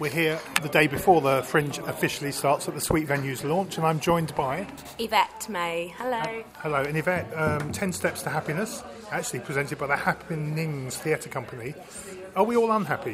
We're here the day before the Fringe officially starts at the Sweet Venues launch, and I'm joined by... Yvette May. Hello. Hello. And Yvette, 10 Steps to Happiness, actually presented by the Happenings Theatre Company. Are we all unhappy?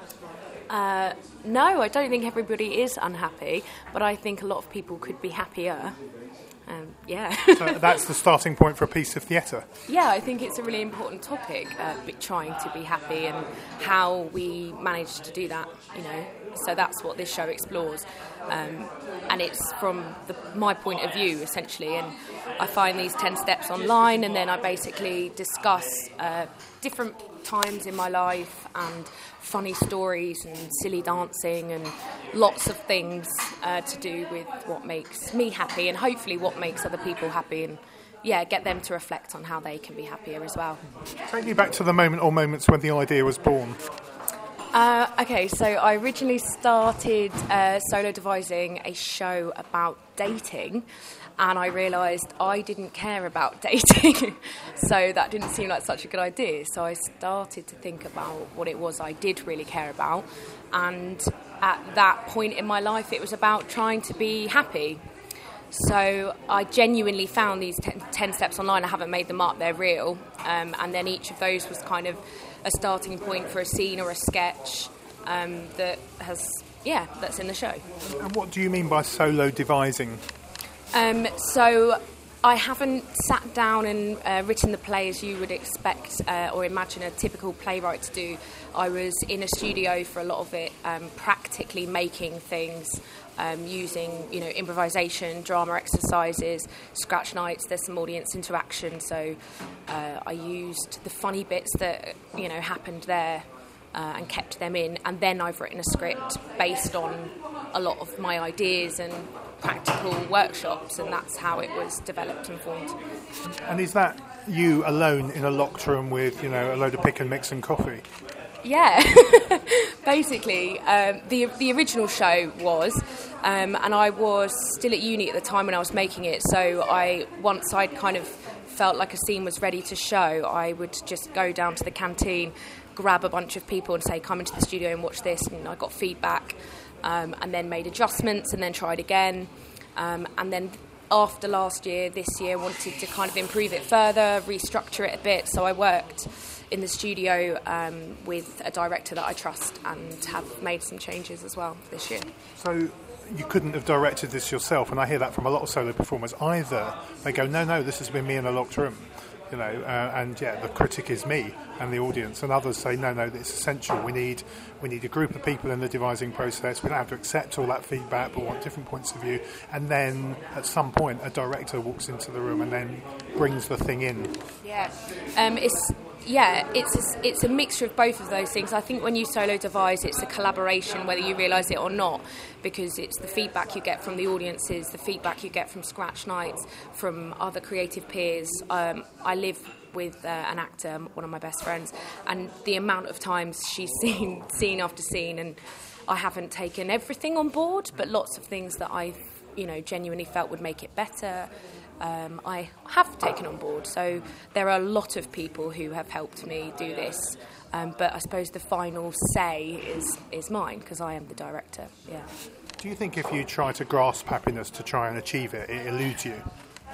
No, I don't think everybody is unhappy, but I think a lot of people could be happier. Yeah. So that's the starting point for a piece of theatre. Yeah, I think it's a really important topic, trying to be happy and how we manage to do that, So that's what this show explores. And it's from my point of view, essentially. And I find these 10 steps online, and then I basically discuss different times in my life and funny stories and silly dancing and lots of things to do with what makes me happy and hopefully what makes other people happy, and get them to reflect on how they can be happier as well. Take me back to the moment or moments when the idea was born. Okay, so I originally started solo devising a show about dating, and I realised I didn't care about dating, so that didn't seem like such a good idea. So I started to think about what it was I did really care about, and at that point in my life it was about trying to be happy. So I genuinely found these 10 steps online. I haven't made them up, they're real, and then each of those was kind of a starting point for a scene or a sketch that's in the show. And what do you mean by solo devising? So I haven't sat down and written the play as you would expect or imagine a typical playwright to do. I was in a studio for a lot of it, practically making things, using improvisation, drama exercises, scratch nights. There's some audience interaction, so I used the funny bits that happened there and kept them in, and then I've written a script based on a lot of my ideas and practical workshops, and that's how it was developed and formed. And is that you alone in a locked room with a load of pick and mix and coffee? Yeah, basically the original show was, and I was still at uni at the time when I was making it, so once I'd kind of felt like a scene was ready to show, I would just go down to the canteen, grab a bunch of people and say, come into the studio and watch this, and I got feedback, and then made adjustments and then tried again, and then after last year, this year, wanted to kind of improve it further, restructure it a bit, so I worked in the studio with a director that I trust and have made some changes as well this year. So you couldn't have directed this yourself, and I hear that from a lot of solo performers. Either they go, no, this has been me in a locked room, and the critic is me and the audience, and others say, no, it's essential. We need a group of people in the devising process. We don't have to accept all that feedback, but we want different points of view. And then at some point, a director walks into the room and then brings the thing in. It's a mixture of both of those things. I think when you solo devise, it's a collaboration, whether you realise it or not, because it's the feedback you get from the audiences, the feedback you get from scratch nights, from other creative peers. I live with an actor, one of my best friends, and the amount of times she's seen scene after scene, and I haven't taken everything on board, but lots of things that I've genuinely felt would make it better, I have taken on board. So there are a lot of people who have helped me do this, but I suppose the final say is mine, because I am the director. Yeah. Do you think if you try to grasp happiness to try and achieve it, it eludes you?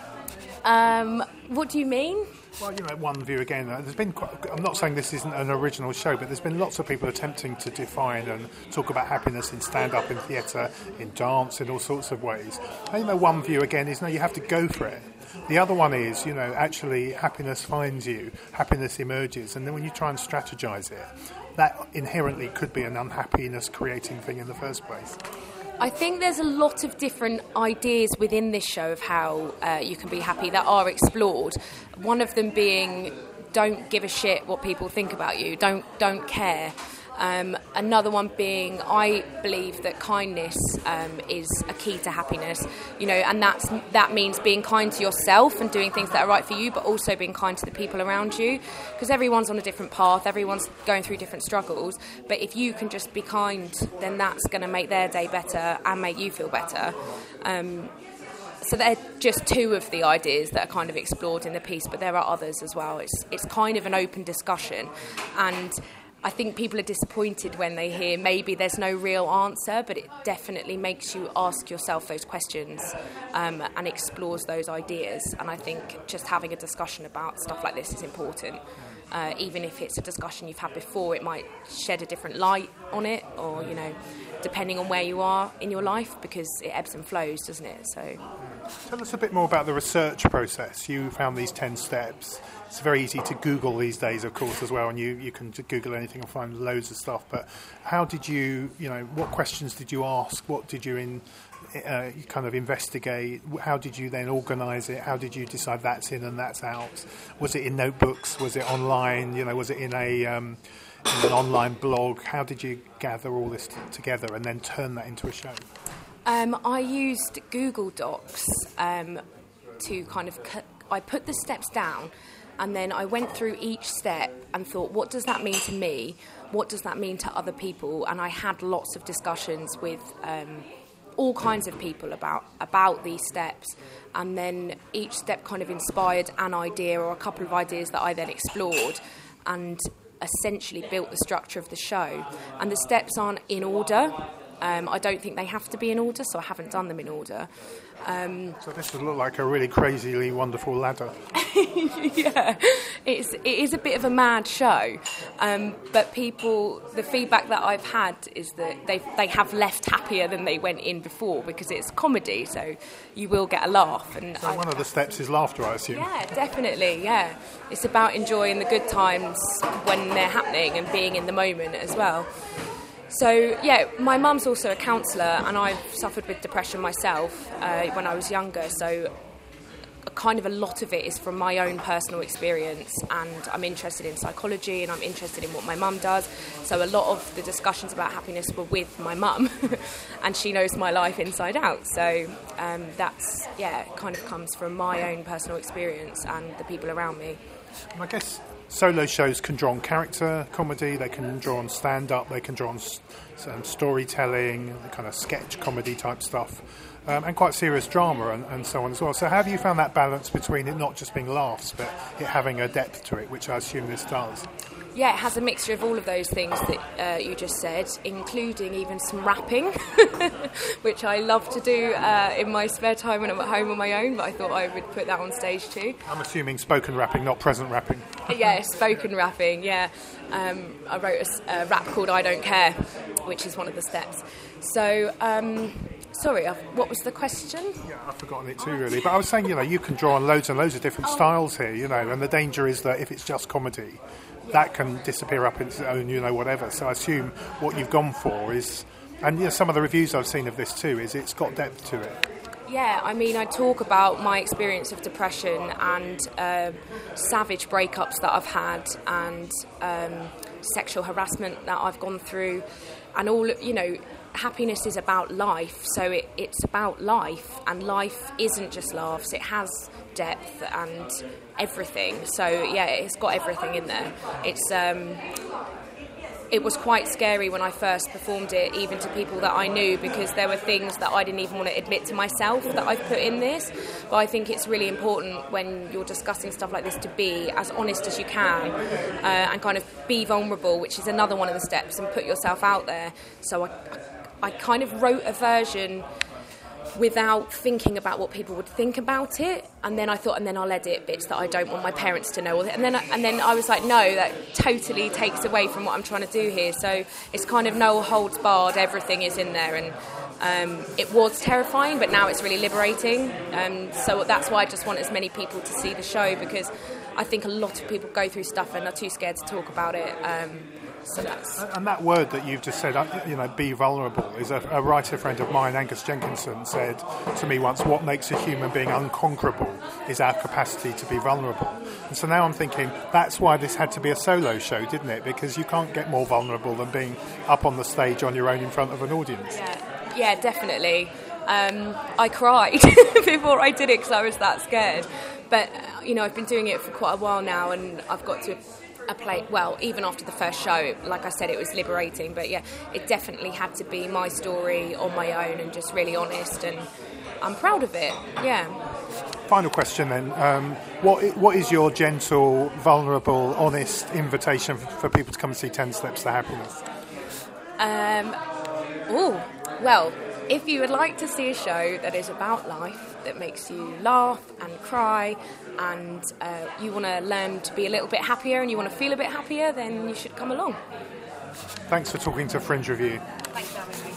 What do you mean? Well, one view again. There's been I'm not saying this isn't an original show, but there's been lots of people attempting to define and talk about happiness in stand-up, in theatre, in dance, in all sorts of ways. And, one view again is, no, you have to go for it. The other one is, actually happiness finds you, happiness emerges, and then when you try and strategise it, that inherently could be an unhappiness creating thing in the first place. I think there's a lot of different ideas within this show of how you can be happy that are explored. One of them being, don't give a shit what people think about you. Don't care. Another one being, I believe that kindness is a key to happiness, and that means being kind to yourself and doing things that are right for you, but also being kind to the people around you, because everyone's on a different path, everyone's going through different struggles, but if you can just be kind, then that's going to make their day better and make you feel better. So they're just two of the ideas that are kind of explored in the piece, but there are others as well. It's kind of an open discussion, and I think people are disappointed when they hear maybe there's no real answer, but it definitely makes you ask yourself those questions and explores those ideas. And I think just having a discussion about stuff like this is important. Even if it's a discussion you've had before, it might shed a different light on it, or, you know, depending on where you are in your life, because it ebbs and flows, doesn't it? So, tell us a bit more about the research process. You found these 10 steps. It's very easy to Google these days, of course, as well, and you can Google anything and find loads of stuff. But how did you, what questions did you ask? What did you kind of investigate? How did you then organise it? How did you decide that's in and that's out? Was it in notebooks? Was it online? Was it in an online blog? How did you gather all this together and then turn that into a show? I used Google Docs to kind of... I put the steps down, and then I went through each step and thought, what does that mean to me? What does that mean to other people? And I had lots of discussions with all kinds of people about these steps. And then each step kind of inspired an idea or a couple of ideas that I then explored and essentially built the structure of the show. And the steps aren't in order. I don't think they have to be in order, so I haven't done them in order. So this would look like a really crazily wonderful ladder. Yeah, it is a bit of a mad show, but the feedback that I've had is that they have left happier than they went in before, because it's comedy, so you will get a laugh. And so one of the steps is laughter, I assume. Yeah, definitely, yeah. It's about enjoying the good times when they're happening and being in the moment as well. So, yeah, my mum's also a counsellor, and I've suffered with depression myself when I was younger, so kind of a lot of it is from my own personal experience, and I'm interested in psychology and I'm interested in what my mum does, so a lot of the discussions about happiness were with my mum, and she knows my life inside out, so that's, kind of comes from my own personal experience and the people around me. I guess solo shows can draw on character comedy, they can draw on stand-up, they can draw on storytelling, kind of sketch comedy type stuff, and quite serious drama and so on as well. So how have you found that balance between it not just being laughs, but it having a depth to it, which I assume this does? Yeah, it has a mixture of all of those things that you just said, including even some rapping, which I love to do in my spare time when I'm at home on my own, but I thought I would put that on stage too. I'm assuming spoken rapping, not present rapping. Yeah, spoken rapping, yeah. I wrote a rap called I Don't Care, which is one of the steps. So, sorry, what was the question? Yeah, I've forgotten it too, really. But I was saying, you can draw on loads and loads of different styles here, and the danger is that if it's just comedy, that can disappear up its own, whatever. So I assume what you've gone for is, and some of the reviews I've seen of this too, is it's got depth to it. Yeah, I mean, I talk about my experience of depression and savage breakups that I've had and sexual harassment that I've gone through, and all, happiness is about life, so it's about life, and life isn't just laughs, it has depth and everything. So yeah, it's got everything in there. It was quite scary when I first performed it, even to people that I knew, because there were things that I didn't even want to admit to myself that I've put in this. But I think it's really important when you're discussing stuff like this to be as honest as you can and kind of be vulnerable, which is another one of the steps, and put yourself out there. So I kind of wrote a version without thinking about what people would think about it, and then I thought, and then I'll edit bits that I don't want my parents to know, and then I was like, no, that totally takes away from what I'm trying to do here. So it's kind of no holds barred, everything is in there, and it was terrifying, but now it's really liberating. So that's why I just want as many people to see the show, because I think a lot of people go through stuff and are too scared to talk about it. So and that word that you've just said, be vulnerable, is a writer friend of mine, Angus Jenkinson, said to me once, what makes a human being unconquerable is our capacity to be vulnerable. And so now I'm thinking, that's why this had to be a solo show, didn't it? Because you can't get more vulnerable than being up on the stage on your own in front of an audience. Yeah, definitely. I cried before I did it because I was that scared. But, I've been doing it for quite a while now, and I've got to a place, well, even after the first show, like I said, it was liberating, but yeah, it definitely had to be my story on my own and just really honest, and I'm proud of it, yeah. Final question then. What is your gentle, vulnerable, honest invitation for people to come and see 10 Steps to Happiness? Well, if you would like to see a show that is about life, that makes you laugh and cry, and you want to learn to be a little bit happier and you want to feel a bit happier, then you should come along. Thanks for talking to Fringe Review. Thanks for having me.